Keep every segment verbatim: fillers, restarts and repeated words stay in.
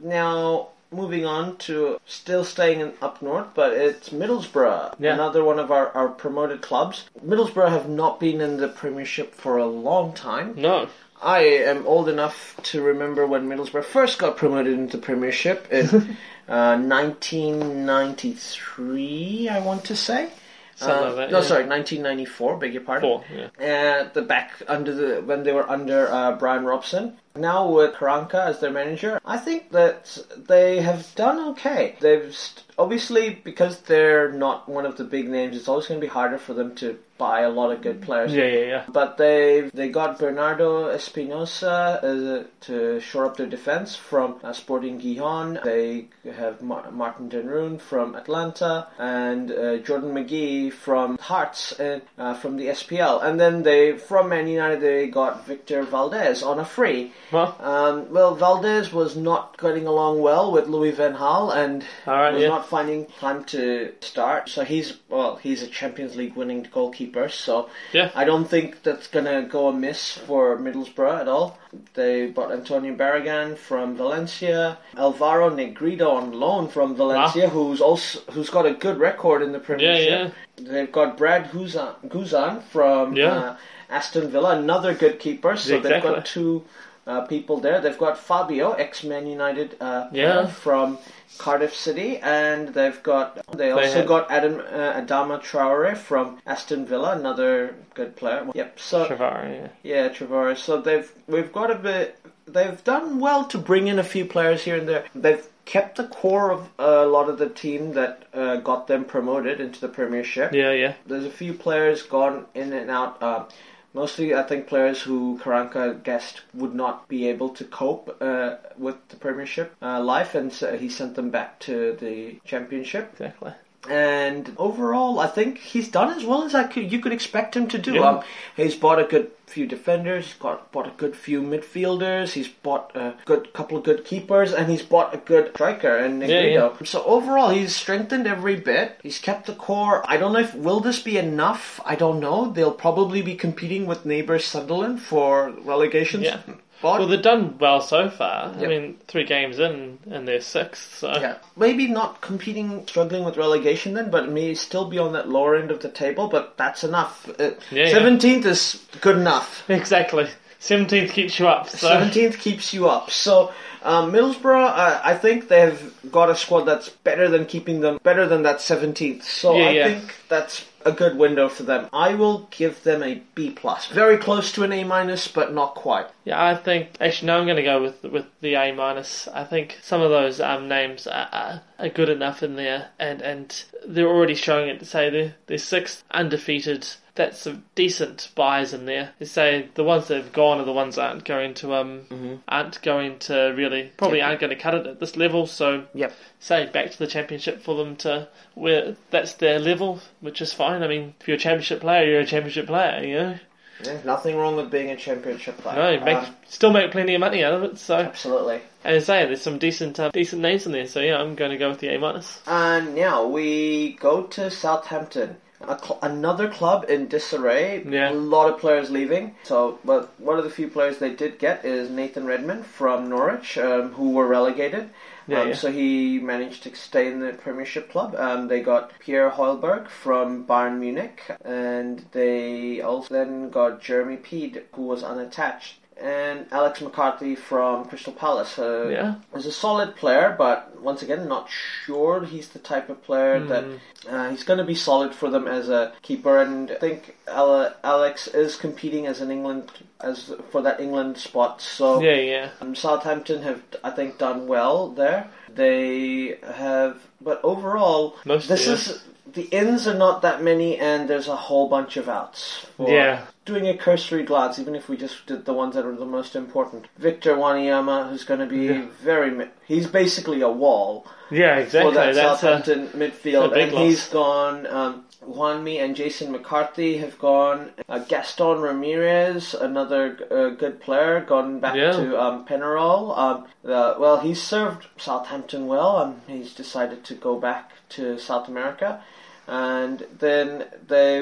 Now, moving on to still staying in, up north, but it's Middlesbrough, Yeah. another one of our, our promoted clubs. Middlesbrough have not been in the Premiership for a long time. No. I am old enough to remember when Middlesbrough first got promoted into Premiership in uh, nineteen ninety-three, I want to say. Something Uh, like that, no, yeah. sorry, nineteen ninety-four. Beg your pardon. Four, yeah. Uh, the back under the when they were under uh, Brian Robson. Now with Karanka as their manager, I think that they have done okay. They've st- obviously, because they're not one of the big names, it's always going to be harder for them to buy a lot of good players. Yeah, yeah, yeah. But they they got Bernardo Espinosa uh, to shore up their defense from uh, Sporting Gijon. They have Mar- Martin Denroon from Atlanta and uh, Jordan McGee from Hearts and uh, from the S P L. And then they from Man United they got Victor Valdez on a free. Well, Um, well, Valdez was not getting along well with Louis van Gaal and All right, was yeah. not finding time to start. So he's well, he's a Champions League winning goalkeeper. So yeah. I don't think that's gonna go amiss for Middlesbrough at all. They bought Antonio Barragan from Valencia, Alvaro Negredo on loan from Valencia, Wow. who's also who's got a good record in the Premiership. Yeah, They've got Brad Guzan, Guzan from Yeah. uh, Aston Villa, another good keeper. So they've Exactly. got two. Uh, people there. They've got Fabio, ex-Man United uh, Yeah. player from Cardiff City, and they've got they also had- got Adam uh, Adama Traore from Aston Villa, another good player. Yep. So Travar, yeah. yeah, Traore. So they've we've got a bit. They've done well to bring in a few players here and there. They've kept the core of a lot of the team that uh, got them promoted into the Premiership. Yeah, yeah. There's a few players gone in and out. Uh, Mostly, I think, players who Karanka guessed would not be able to cope uh, with the Premiership uh, life, and so he sent them back to the Championship. Exactly. And overall, I think he's done as well as I could. You could expect him to do. Yeah. Um, he's bought a good few defenders. He's got bought a good few midfielders. He's bought a good couple of good keepers, and he's bought a good striker in Negredo. Yeah, So overall, he's strengthened every bit. He's kept the core. I don't know if will this be enough. I don't know. They'll probably be competing with neighbours Sunderland for relegation. Yeah. spot. Well, they've done well so far. Yep. I mean, three games in, and they're sixth, so... Yeah, maybe not competing, struggling with relegation then, but may still be on that lower end of the table, but that's enough. Uh, Yeah, seventeenth is good enough. Exactly. seventeenth keeps you up, so... seventeenth keeps you up. So, um, Middlesbrough, uh, I think they've got a squad that's better than keeping them, better than that seventeenth. So Yeah, I yeah. think that's a good window for them. I will give them a B plus. Very close to an A minus, but not quite. Yeah, I think... Actually, no, I'm going to go with with the A minus. I think some of those um, names are, are, are good enough in there, and, and they're already showing it to say they're, they're sixth, undefeated. That's some decent buys in there. They say the ones that have gone are the ones that aren't going to um Mm-hmm. aren't going to really probably Yep. aren't going to cut it at this level. So Yep. say back to the championship for them to where that's their level, which is fine. I mean, if you're a championship player, you're a championship player. You know, Yeah, nothing wrong with being a championship player. no, you make Um, still make plenty of money out of it. So absolutely. as I say, there's some decent uh, decent names in there. So yeah, I'm going to go with the A minus. And now we go to Southampton. A cl- another club in disarray. Yeah. A lot of players leaving. So, but one of the few players they did get is Nathan Redmond from Norwich, um, who were relegated. Yeah, um, yeah. So he managed to stay in the Premiership club. Um, they got Pierre Hoylberg from Bayern Munich, and they also then got Jeremy Peed, who was unattached. And Alex McCarthy from Crystal Palace. Uh, Yeah. He's a solid player, but once again, not sure he's the type of player Mm. that uh, he's going to be solid for them as a keeper. And I think Ale- Alex is competing as an England as for that England spot. So Yeah, yeah. um, Southampton have, I think, done well there. They have, but overall, Most this yeah. is. The ins are not that many, and there's a whole bunch of outs. For Yeah. Doing a cursory glance, even if we just did the ones that are the most important. Victor Wanyama, who's going to be Yeah. very... Mi- he's basically a wall Yeah, exactly. for that That's a, Southampton midfield. a big And loss. he's gone... Um, Juanmi and Jason McCarthy have gone. Uh, Gaston Ramirez, another uh, good player, gone back Yeah. to um, Penarol. Um, uh, well, he's served Southampton well. Um, he's decided to go back to South America. And then they've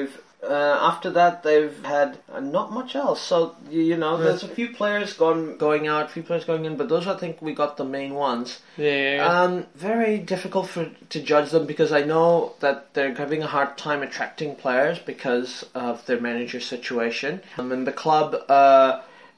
Uh, after that, they've had uh, not much else. So you, you know, there's a few players gone going out, a few players going in, but those I think we got the main ones. Yeah, yeah, yeah. Um, very difficult for to judge them because I know that they're having a hard time attracting players because of their manager situation. Um, and the club, uh,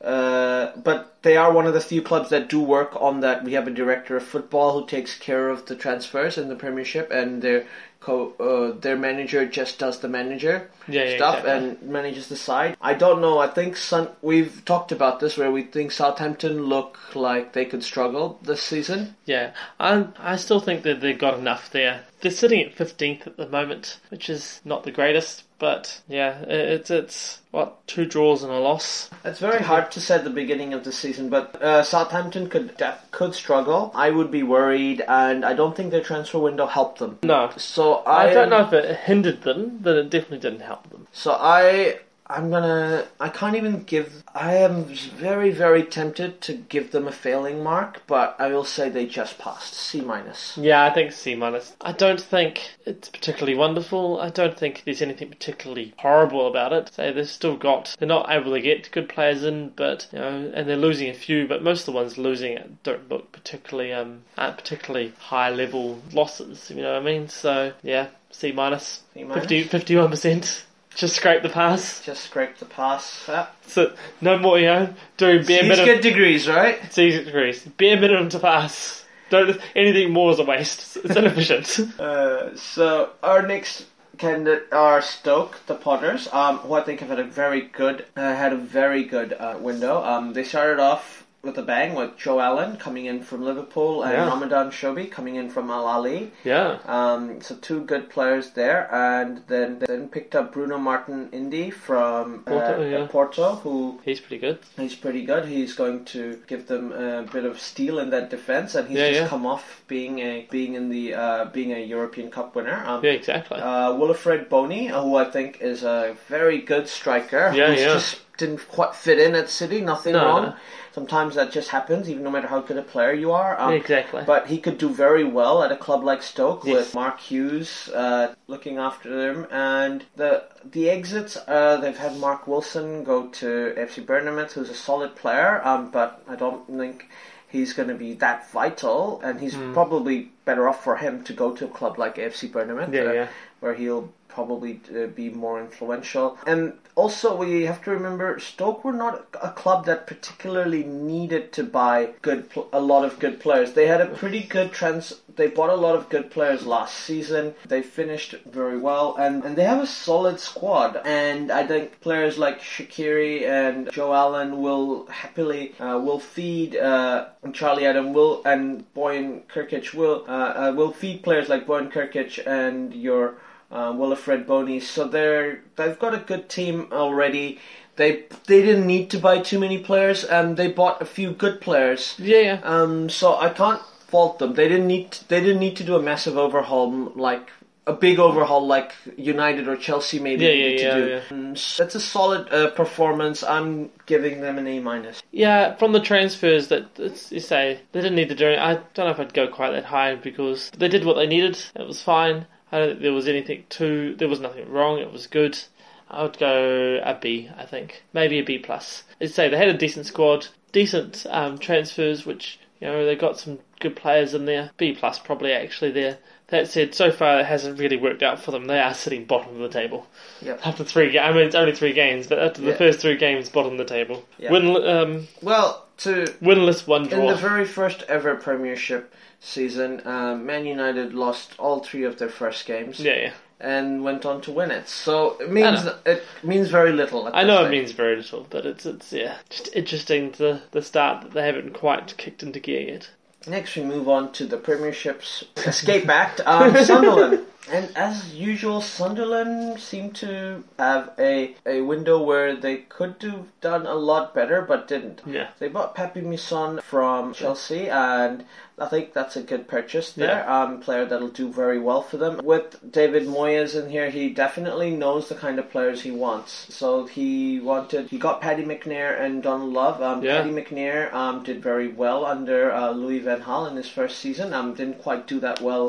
uh, but they are one of the few clubs that do work on that. We have a director of football who takes care of the transfers in the Premiership, and their co uh, their manager just does the manager Yeah, yeah, stuff exactly. and manages the side. I don't know. I think Sun. We've talked about this where we think Southampton look like they could struggle this season. Yeah, I I still think that they've got enough there. They're sitting at fifteenth at the moment, which is not the greatest, but yeah, it's it's what two draws and a loss. It's very hard to say at the beginning of the season, but uh, Southampton could could struggle. I would be worried, and I don't think their transfer window helped them. No, So I, I don't know if it hindered them, but it definitely didn't help them. So I. I'm gonna. I can't even give. I am very, very tempted to give them a failing mark, but I will say they just passed. C minus. Yeah, I think C minus. I don't think it's particularly wonderful. I don't think there's anything particularly horrible about it. So they've still got. They're not able to get good players in, but you know, and they're losing a few. But most of the ones losing don't look particularly um aren't particularly high level losses. You know what I mean? So yeah, C minus. C minus. fifty, fifty-one percent. Just scrape the pass. Just scrape the pass. Yeah. So no more, you know, doing bare These minimum. get degrees, right? These degrees. Bare minimum to pass. Don't anything more is a waste. It's inefficient. Uh, so our next candidate are Stoke, the Potters, um, who I think have had a very good, uh, had a very good uh, window. Um, they started off with a bang with Joe Allen coming in from Liverpool and Yeah. Ramadan Shobi coming in from Al Ahly. Yeah. Um, so two good players there, and then then picked up Bruno Martin Indy from uh, Porto, yeah. Porto, who He's pretty good. he's pretty good. He's going to give them a bit of steel in that defense, and he's Yeah, just yeah. come off being a being in the uh, being a European Cup winner. Um, Yeah, exactly. uh, Wilfred Boney, uh, who I think is a very good striker, Yeah, who's yeah. just didn't quite fit in at City. Nothing No, wrong. no. Sometimes that just happens, even no matter how good a player you are. Um, Exactly. But he could do very well at a club like Stoke Yes. with Mark Hughes uh, looking after them. And the the exits, uh, they've had Mark Wilson go to F C Bournemouth, who's a solid player, um, but I don't think he's going to be that vital. And he's Hmm. probably better off for him to go to a club like F C Bournemouth, Yeah, uh, yeah. where he'll probably uh, be more influential. And also, we have to remember Stoke were not a club that particularly needed to buy good, pl- a lot of good players. They had a pretty good trans. They bought a lot of good players last season. They finished very well, and, and they have a solid squad. And I think players like Shaqiri and Joe Allen will happily uh, will feed uh, Charlie Adam will and Boyan Kirkic will uh, uh, will feed players like Boyan Kirkic and your. Uh, Wilfred Boney, so they're they've got a good team already. They they didn't need to buy too many players, and they bought a few good players. Yeah, yeah. Um, so I can't fault them. They didn't need to, they didn't need to do a massive overhaul like a big overhaul like United or Chelsea maybe Yeah, needed yeah, to yeah, do. yeah. Um, so that's a solid uh, performance. I'm giving them an A minus. Yeah, from the transfers that it's, you say they didn't need to do it. I don't know if I'd go quite that high because they did what they needed. It was fine. I don't think there was anything too. There was nothing wrong. It was good. I would go a B. I think maybe a B plus. As I say, they had a decent squad, decent um, transfers, which you know they got some good players in there. B plus probably actually there. That said, so far it hasn't really worked out for them. They are sitting bottom of the table. Yep. After three, ga- I mean it's only three games, but after the Yeah. first three games, bottom of the table. Yeah. Win, um, Well, to winless, one draw. in the very first ever Premiership season, uh, Man United lost all three of their first games. yeah, yeah. And went on to win it. So it means I know. it means very little. At I this know it stage. means very little, but it's it's yeah, just interesting the the start that they haven't quite kicked into gear yet. Next, we move on to the Premiership's escape act, um, Sunderland. And as usual, Sunderland seem to have a, a window where they could have done a lot better, but didn't. Yeah. They bought Papi Misson from Chelsea, and I think that's a good purchase there. Yeah. Um, player that'll do very well for them. With David Moyes in here, he definitely knows the kind of players he wants. So he wanted, he got Paddy McNair and Donald Love. Um, Yeah. Paddy McNair um, did very well under uh, Louis Van Gaal in his first season. Um, didn't quite do that well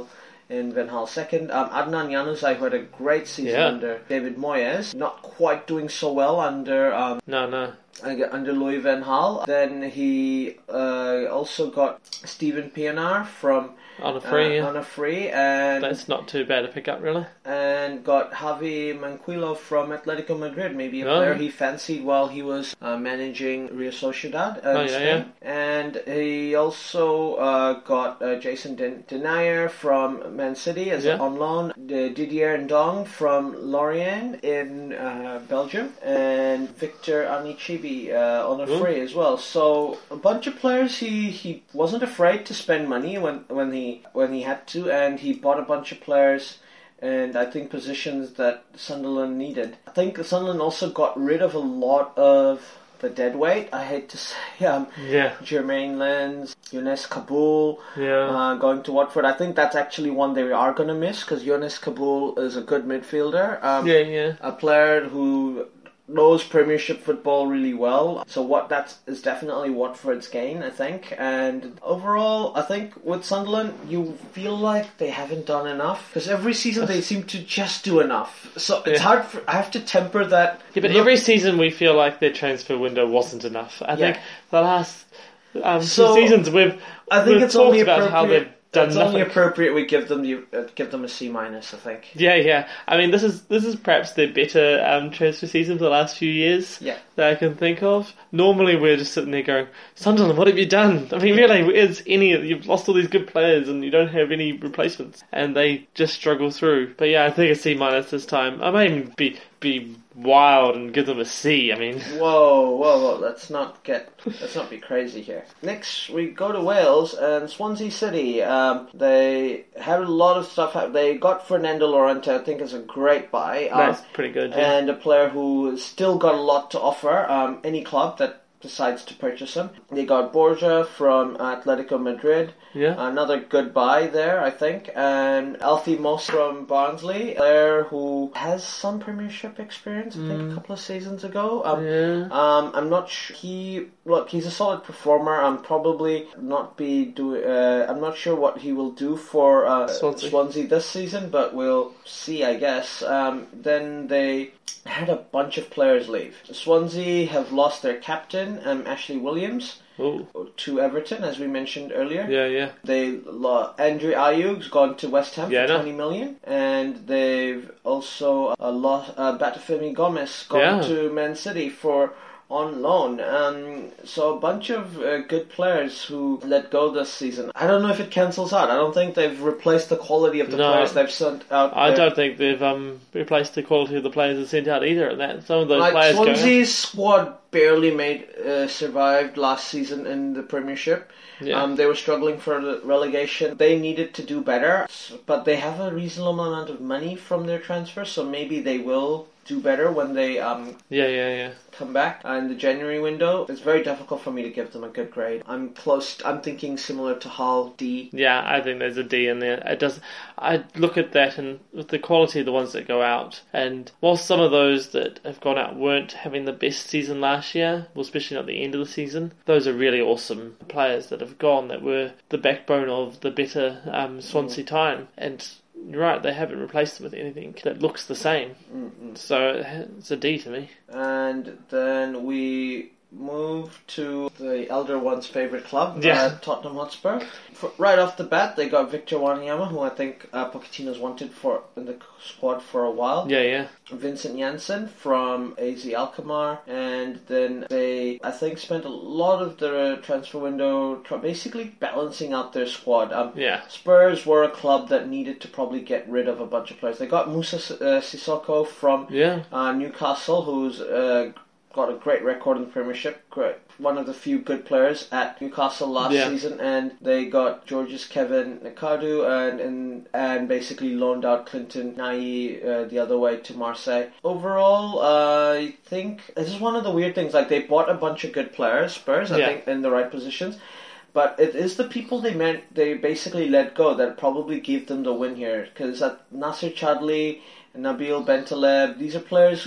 in Van Gaal second. Um, Adnan Januzaj had a great season Yeah. under David Moyes. Not quite doing so well under um, No, no. under Louis Van Gaal. Then he uh, also got Steven Pienaar from On a free, uh, yeah. on a free, and That's not too bad a pickup, really. and got Javi Manquillo from Atletico Madrid, maybe a Oh. player he fancied while he was uh, managing Real Sociedad in Oh, yeah, Spain. And he also uh, got uh, Jason Den- Denayer from Man City as Yeah. on loan, D- Didier Ndong from Lorient in uh, Belgium, and Victor Anichibi uh, on a Ooh. free as well. So a bunch of players. He, he wasn't afraid to spend money when when he when he had to, and he bought a bunch of players. And I think positions that Sunderland needed. I think Sunderland also got rid of a lot of the dead weight. I hate to say, um, Yeah. Jermaine Lens, Younes Kabul, Yeah. uh, going to Watford. I think that's actually one they are going to miss because Younes Kabul is a good midfielder. Um, Yeah, yeah. A player who knows Premiership football really well. So what that is definitely Watford's gain, I think. And overall, I think with Sunderland, you feel like they haven't done enough because every season they seem to just do enough. So it's Yeah. hard. For, I have to temper that. Yeah, but look- every season we feel like their transfer window wasn't enough. I think Yeah. the last um, So, two seasons we've I think we've it's talked only about how appropriate. they've done It's nothing. only appropriate we give them the uh, give them a C minus. I think. Yeah, yeah. I mean, this is this is perhaps their better um, transfer season for the last few years Yeah. that I can think of. Normally, we're just sitting there going, "Sunderland, what have you done?" I mean, really, is any you've lost all these good players and you don't have any replacements, and they just struggle through. But yeah, I think a C minus this time. I might even be be wild and give them a C. I mean, Whoa, whoa, whoa! Let's not get, let's not be crazy here. Next, we go to Wales and Swansea City. Um, they had a lot of stuff. hap- They got Fernando Llorente. I think is a great buy. Um, that's pretty good. Yeah. and a player who has still got a lot to offer. Um, any club that decides to purchase him. They got Borja from Atletico Madrid. yeah. Another good buy there, I think. And Alfie Moss from Barnsley, a player who has some Premiership experience, I think a couple of seasons ago. Um, yeah. um, I'm not sure. He look, he's a solid performer. I'm probably not be do. Uh, I'm not sure what he will do for uh, Swansea. Swansea this season, but we'll see, I guess. Um, then they had a bunch of players leave. Swansea have lost their captain, um, Ashley Williams, Ooh. to Everton, as we mentioned earlier. Yeah, yeah. They lo- Andrew Ayew's gone to West Ham Yeah, I for know. twenty million, and they've also uh, lost uh, Batafemi Gomez gone Yeah. to Man City for on loan. Um, so a bunch of uh, good players who let go this season. I don't know if it cancels out. I don't think they've replaced the quality of the No. players they've sent out. I there. don't think they've um, replaced the quality of the players they sent out either. And that some of those Like players going out- Swansea's squad barely made uh, survived last season in the Premiership. Yeah. Um, they were struggling for the relegation. They needed to do better, but they have a reasonable amount of money from their transfer, so maybe they will do better when they um, yeah, yeah, yeah. come back uh, in the January window. It's very difficult for me to give them a good grade. I'm close. I'm thinking similar to Hull, D. Yeah, I think there's a D in there. It does. I look at that and with the quality of the ones that go out, and whilst some of those that have gone out weren't having the best season last year, well, especially at the end of the season, those are really awesome players that have gone that were the backbone of the better um, Swansea time. And you're right, they haven't replaced them with anything that looks the same. Mm-mm. So it's a D to me. And then we move to the elder one's favourite club, Yeah. uh, Tottenham Hotspur. For, right off the bat, they got Victor Wanyama, who I think uh, Pochettino's wanted for in the squad for a while. Yeah, yeah. Vincent Janssen from A Z Alkmaar, and then they, I think, spent a lot of the transfer window tr- basically balancing out their squad. Um, Yeah. Spurs were a club that needed to probably get rid of a bunch of players. They got Musa uh, Sissoko from Yeah. uh, Newcastle, who's uh, got a great record in the Premiership. Great, one of the few good players at Newcastle last Yeah. season, and they got Georges Kevin Nakadu and and, and basically loaned out Clinton Nai uh, the other way to Marseille. Overall, uh, I think this is one of the weird things. Like they bought a bunch of good players, Spurs, I Yeah. think, in the right positions. But it is the people they meant they basically let go that probably gave them the win here. Because Nasser Chadli, Nabil Bentaleb, these are players who've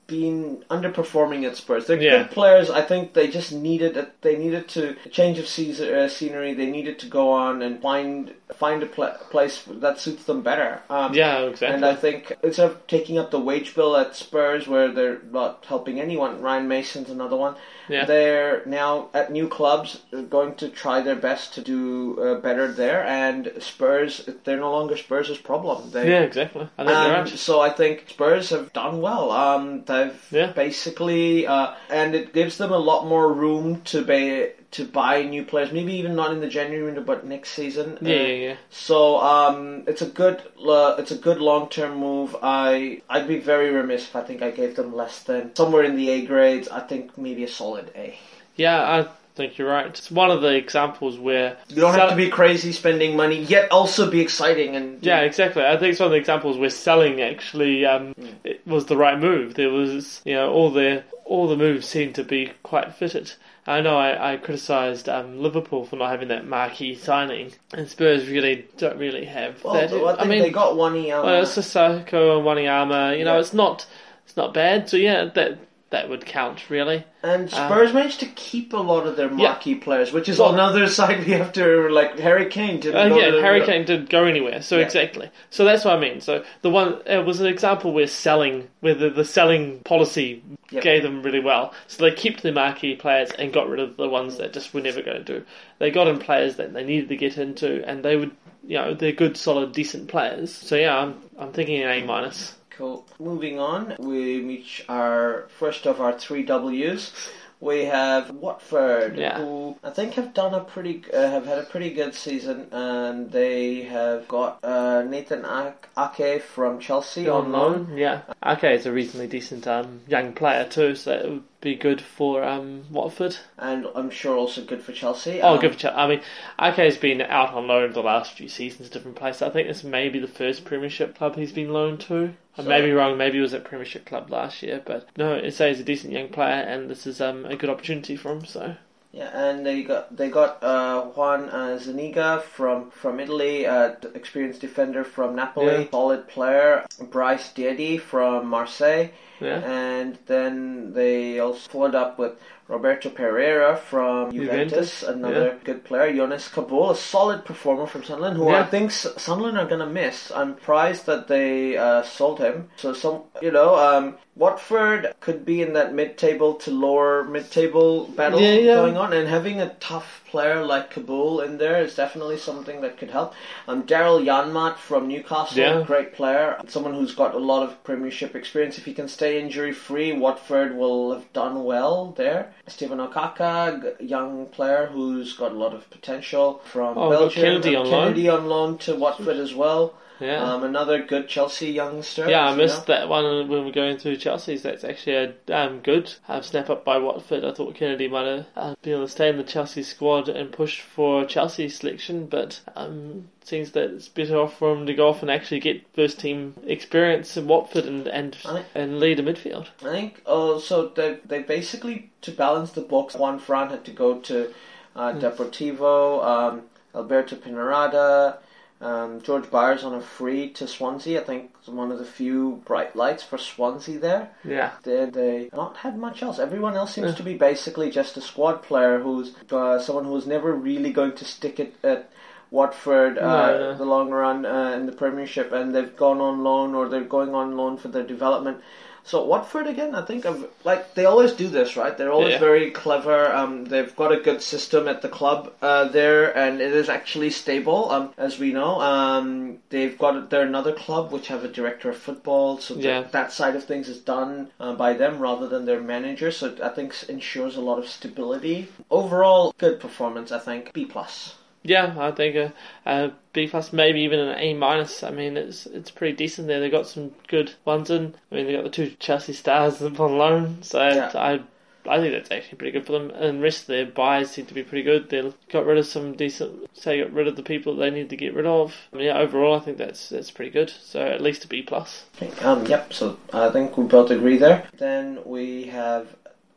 been underperforming at Spurs. They're Yeah. good players. I think they just needed a, they needed to a change of season, uh, scenery. They needed to go on and find find a pl- place that suits them better. Um, Yeah, exactly. And I think instead of taking up the wage bill at Spurs, where they're not helping anyone, Ryan Mason's another one. Yeah. They're now at new clubs, going to try their best to do uh, better there. And Spurs, they're no longer Spurs' problem. They, Yeah, exactly. I think you're um, right. so I think Spurs have done well. Um, they've Yeah. basically, uh, and it gives them a lot more room to be to buy new players. Maybe even not in the January window, but next season. Yeah, Uh, yeah, yeah. So um, it's a good uh, it's a good long term move. I I'd be very remiss if I think I gave them less than somewhere in the A grades. I think maybe a solid A. Yeah, I think you're right. It's one of the examples where You don't sell- have to be crazy spending money, yet also be exciting and Yeah, exactly. I think it's one of the examples where selling actually um, it was the right move. There was, you know, all the all the moves seemed to be quite fitted. I know I, I criticised um, Liverpool for not having that marquee signing, and Spurs really don't really have Well, that. I think I mean, they got one E L. well, it's Sissoko and Wanyama. You know, Yeah. it's not it's not bad. So yeah, that that would count really. And Spurs managed to keep a lot of their marquee players, which is Well- another side we have to, like, Harry Kane didn't Uh, go yeah, to... Harry Kane didn't go anywhere. So Yeah. exactly. So that's what I mean. So the one it was an example where selling, where the, the selling policy Yep. gave them really well. So they kept their marquee players and got rid of the ones that just were never going to do. They got in players that they needed to get into, and they would, you know, they're good, solid, decent players. So yeah, I'm I'm thinking an A minus. Cool. Moving on, we reach our first of our three W's. We have Watford, Yeah. who I think have done a pretty, uh, have had a pretty good season, and they have got uh, Nathan Ake from Chelsea on loan. Yeah. Okay, it's a reasonably decent um, young player too, so it would be good for um, Watford. And I'm sure also good for Chelsea. Oh, Um, good for Chelsea. I mean, Ake's been out on loan the last few seasons, different places. I think this may be the first Premiership club he's been loaned to. I So- may be wrong. Maybe he was at Premiership club last year, but no, it says he's a decent young player, and this is um, a good opportunity for him. So Yeah, and they got they got uh, Juan uh, Zuniga from from Italy, uh, experienced defender from Napoli, Yeah. solid player. Bryce Diedi from Marseille, yeah, and then they also followed up with Roberto Pereira from Juventus, Juventus, another good player. Jonas Kabul, a solid performer from Sunderland, who Yeah. I think S- Sunderland are gonna miss. I'm surprised that they uh, sold him. So some, you know, um, Watford could be in that mid-table to lower mid-table battle Yeah, yeah. going on, and having a tough player like Kabul in there is definitely something that could help. Um, Daryl Janmaat from Newcastle, Yeah. great player, someone who's got a lot of Premiership experience. If he can stay injury-free, Watford will have done well there. Stephen Okaka, g- young player who's got a lot of potential from Oh, got Belgium. Kennedy and on loan. Kennedy on loan to Watford as well. yeah. Um, another good Chelsea youngster. Yeah, I you missed know. that one when we were going through Chelsea's. That's actually a um, good um, snap up by Watford. I thought Kennedy might have uh, been able to stay in the Chelsea squad and push for Chelsea's selection, but um, seems that it's better off for him to go off and actually get first team experience in Watford and and, I- and lead a midfield. I think also they they basically, to balance the books, Juan Fran had to go to uh, Deportivo, um, Alberto Pinarada, um, George Byers on a free to Swansea. I think it's one of the few bright lights for Swansea there. Yeah. They they not had much else. Everyone else seems to be basically just a squad player who's uh, someone who's never really going to stick it at Watford uh, No, no. the long run uh, in the Premiership, and they've gone on loan or they're going on loan for their development. So Watford again, I think, of like they always do this, right? They're always Yeah. very clever. Um, they've got a good system at the club uh, there, and it is actually stable. Um, as we know, um, they've got they're another club which have a director of football, so that- Yeah. that side of things is done uh, by them rather than their manager. So I think ensures a lot of stability. Overall, good performance. I think B plus. Yeah, I think a, a B plus, maybe even an A minus. I mean, it's it's pretty decent there. They got some good ones in. I mean, they got the two Chelsea stars on loan, so Yeah. I I think that's actually pretty good for them. And the rest of their buys seem to be pretty good. They got rid of some decent. Say, got rid of the people that they need to get rid of. I mean, yeah, overall, I think that's that's pretty good. So at least a B plus. Um, yep. So I think we both agree there. Then we have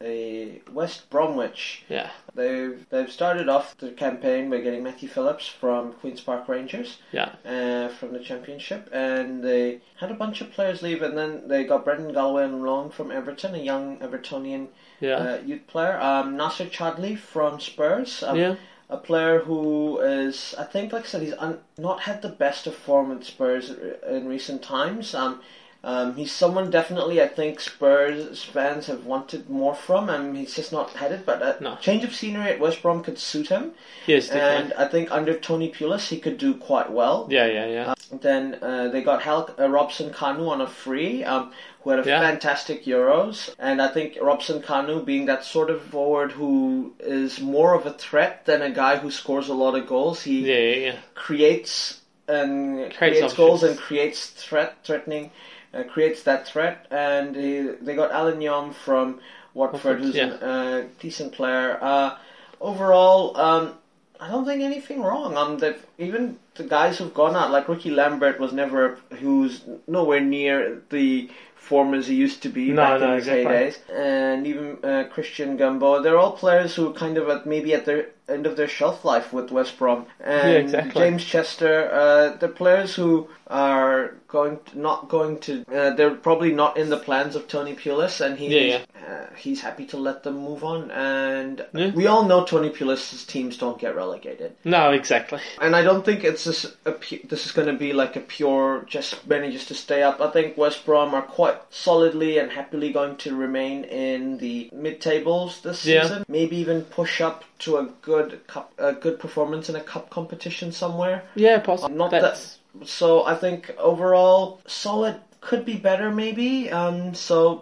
a West Bromwich. Yeah. They've they've started off the campaign by getting Matthew Phillips from Queen's Park Rangers. Yeah. Uh, from the Championship, and they had a bunch of players leave, and then they got Brendan Galloway on loan from Everton, a young Evertonian Yeah. uh, youth player. Um, Nasser Chadli from Spurs. Um, Yeah. A player who is, I think, like I said, he's un- not had the best of form at Spurs in recent times. Um, um, he's someone definitely I think Spurs fans have wanted more from, and he's just not had it. But a No. change of scenery at West Brom could suit him. Yes, definitely. And I think under Tony Pulis he could do quite well. Yeah, yeah, yeah. Uh, then uh, they got Hal- uh, Robson Kanu on a free, um, who had a Yeah. fantastic Euros. And I think Robson Kanu, being that sort of forward who is more of a threat than a guy who scores a lot of goals, he Yeah, yeah, yeah. creates and Creates creates, goals and options. creates threat, threatening, uh, creates that threat. And he, they got Alan Yom from Watford, Watford, who's yeah. a uh, decent player. Uh, overall, um, I don't think anything wrong. Um, they've even the guys who've gone out, like Ricky Lambert, was never who's nowhere near the form as he used to be No, back no, in his exactly. heydays. And even uh, Christian Gumbo, they're all players who are kind of at maybe at their end of their shelf life with West Brom. And Yeah, exactly. James Chester, uh, they're players who are going to, not going to. Uh, they're probably not in the plans of Tony Pulis, and he. Yeah, Uh, he's happy to let them move on, and Yeah. we all know Tony Pulis' teams don't get relegated. No, exactly. And I don't think it's this. A, pu- this is going to be like a pure just manages to stay up. I think West Brom are quite solidly and happily going to remain in the mid tables this Yeah. season. Maybe even push up to a good cup, a good performance in a cup competition somewhere. Yeah, possibly. Not That's, that. So I think overall solid. Could be better, maybe. Um, so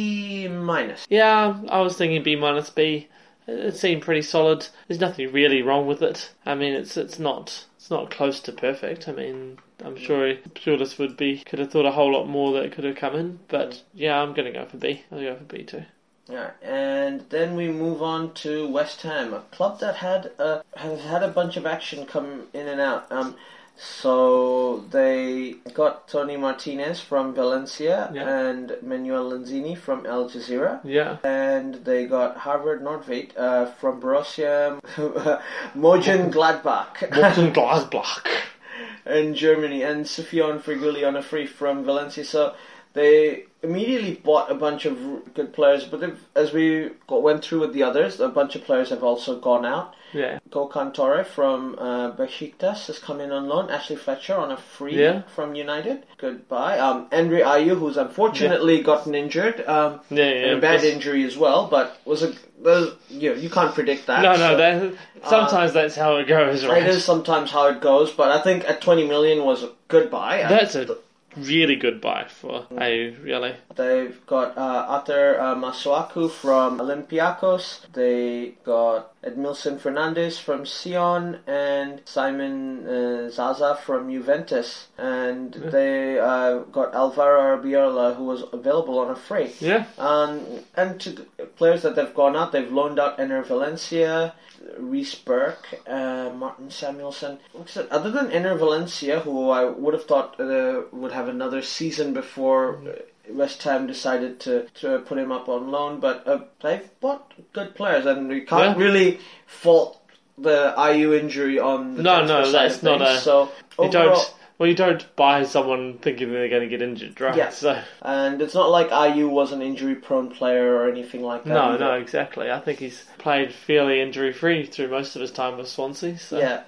B minus. Yeah, I was thinking B minus B. It seemed pretty solid. There's nothing really wrong with it. I mean, it's it's not it's not close to perfect. I mean, I'm sure Pulis would be could have thought a whole lot more that could have come in. But yeah, I'm gonna go for B. I'll go for B too. Alright, and then we move on to West Ham, a club that had a, has had a bunch of action come in and out. Um, so they got Tony Martinez from Valencia Yeah. and Manuel Lanzini from Al Jazeera. Yeah. And they got Harvard Nordtveit uh, from Borussia Mönchengladbach Morten Glasbach. in Germany, and Sufjan Freguli on a free from Valencia. So they immediately bought a bunch of r- good players, but they've- as we got, went through with the others, a bunch of players have also gone out. Yeah. Gökhan Torre from uh, Besiktas has come in on loan. Ashley Fletcher on a free Yeah. from United. Goodbye. Um, Andre Ayew, who's unfortunately gotten injured. Um, Yeah, yeah. and a bad because- injury as well, but was a was, you know, you can't predict that. No, no. so- That, sometimes that's how it goes, right? It is sometimes how it goes, but I think at twenty million was a good buy. That's a really good buy for A, really. They've got uh, Ater uh, Masuaku from Olympiacos. They got Edmilson Fernandez from Sion and Simon uh, Zaza from Juventus. And they uh, got Alvaro Arbiola, who was available on a free. Yeah. Um, and to the players that they've gone out, they've loaned out Ener Valencia, Reece Burke, uh, Martin Samuelson. Like I said, other than Ener Valencia, who I would have thought uh, would have another season before uh, West Ham decided to, to put him up on loan, but uh, they've bought good players, and we can't Yeah. really fault the I U injury on the No, transfer no, side that's of not things. a- So You overall, don't. Well, you don't buy someone thinking they're going to get injured, right? Yeah. So and it's not like I U was an injury-prone player or anything like that. no, either. no, exactly. I think he's played fairly injury-free through most of his time with Swansea. So. Yeah.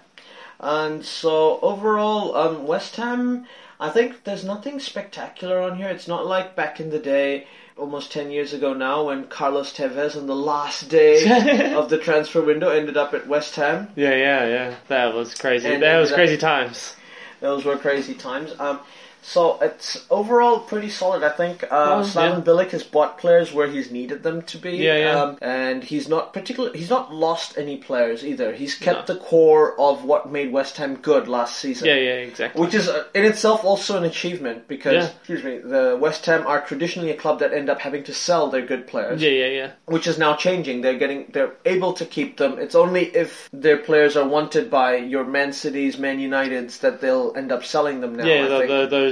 And so overall, um, West Ham, I think there's nothing spectacular on here. It's not like back in the day, almost ten years ago now, when Carlos Tevez on the last day of the transfer window ended up at West Ham. Yeah, yeah, yeah. That was crazy. And that was that- crazy times. Those were crazy times. Um, so it's overall pretty solid. I think uh, Oh, Slaven yeah. Bilic has bought players where he's needed them to be. Yeah, yeah. Um, and he's not particular. He's not lost any players either. He's kept No. the core of what made West Ham good last season. Yeah, yeah, exactly. Which is uh, in itself also an achievement because, Yeah. excuse me, the West Ham are traditionally a club that end up having to sell their good players, Yeah, yeah, yeah. which is now changing. They're getting, they're able to keep them. It's only if their players are wanted by your Man Cities, Man Uniteds that they'll end up selling them now. Yeah, I the, think. the, those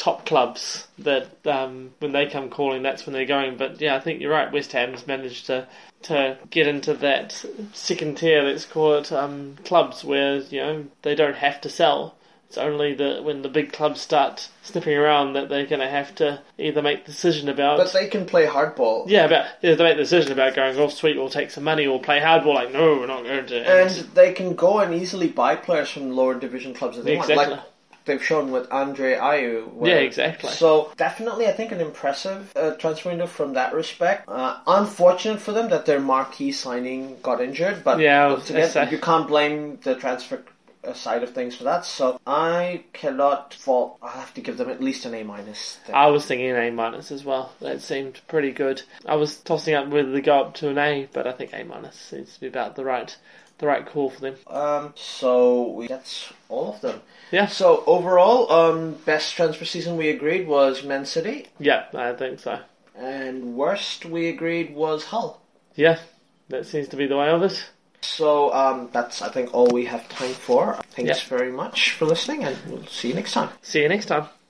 top clubs that um, when they come calling, that's when they're going. But yeah, I think you're right. West Ham's managed to to get into that second tier, let's call it, um, clubs where you know they don't have to sell. It's only the when the big clubs start sniffing around that they're going to have to either make the decision about. But they can play hardball. Yeah, about yeah, they make the decision about going, oh sweet, we'll take some money, or play hardball. Like, no, we're not going to. And, and they can go and easily buy players from lower division clubs if they exactly. want. Like they've shown with Andre Ayew. Yeah, exactly. So definitely, I think an impressive uh, transfer window from that respect. Uh, unfortunate for them that their marquee signing got injured, but yeah, again, you can't blame the transfer side of things for that, so I cannot fault. I have to give them at least an A minus. I was thinking an A minus as well. That seemed pretty good. I was tossing up whether they go up to an A, but I think A minus seems to be about the right, the right call for them. Um, so we, that's all of them. Yeah. So overall, um, best transfer season we agreed was Man City. Yeah, I think so. And worst we agreed was Hull. Yeah, that seems to be the way of it. So um, that's, I think, all we have time for. Thanks yeah. very much for listening, and we'll see you next time. See you next time.